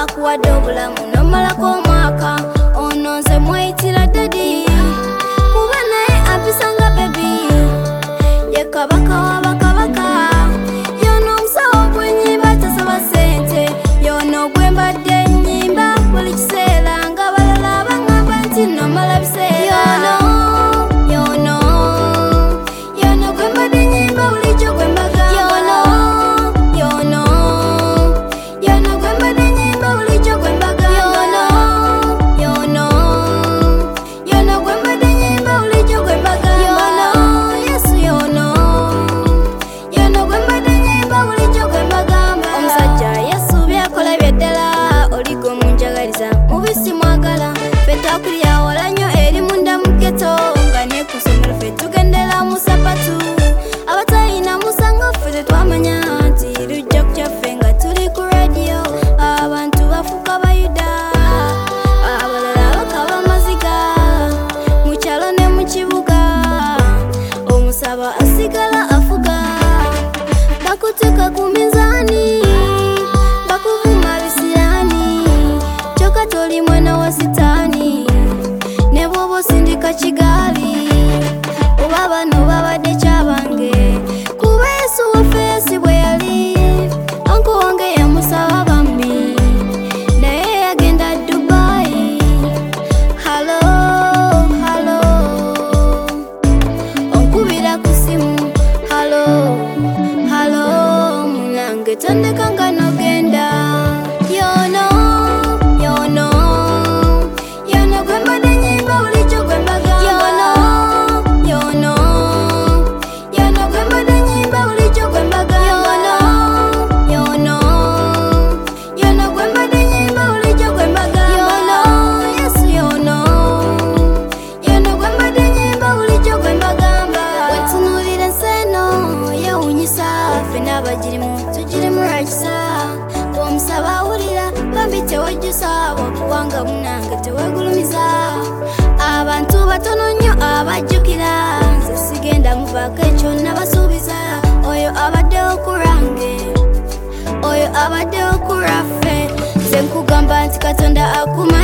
akuwadde obulamu n'omalako omwaka ono nze mweyitira dadi kuba naye ampisanga bebi ye kabaka w'abakabaka yono omusawo gwenyimba tasaba sente yono gwe mbadde nnyimba buli kiseera nga balala baŋŋamba nti nomala biseera yono gwe mbadde nnyimba bulijjo gwe mbagamba yono gwe mbadde nnyimba bulijjo gwe mbagamba yono gwe mbadde nnyimba bulijjo gwe mbagamba Yesu yono gwe mbadde nnyimba bulijjo gwe mbagamba omusajja yasuubye akola byeddala oligo munjagaliza mubisi mwagala ffe twakulira wala nnyo eri munda mu ghetto nga ne ku ssomero ffe tugendera mu sapatu abatalina musanga ffe tetwamanya nti lujja kukyaffe nga tuli ku radio abantu bafuuka bayuda abalala bakaba maziga mu kyalo ne mu kibuga omusaba asigala afuga bakuteeka ku minzaani bakuvuma bisiraani kyokka toli mwana wa sitaani ne bw'oba osindika kigaali oba bano babadde kyabange kuba Yesu waffe yasibwe yali anko wange yamusaba bambi naye yagenda Dubai halo onkubira ku simu halo munange tondekanga nogenda yono gwe mbadde nnyimba bulijjo gwe mbagamba yono gwe mbadde nnyimba bulijjo gwe mbagamba yono gwe mbadde nnyimba bulijjo gwe mbagamba Yesu yono gwe mbadde nnyimba bulijjo gwe mbagamba wetunuulira ensi eno yewuunyisa ffe n'abagirimu tugirimu lwakisa bw'omusaba awulira bambi tewejjusa bw'okuwanga munange tewegulumiza abantu batono nnyo abajjukira nze sigenda muvaako ekyo nabasuubiza oyo abaddewo ku lwange oyo abaddewo ku lwaffe nze nkugamba nti Katonda akuma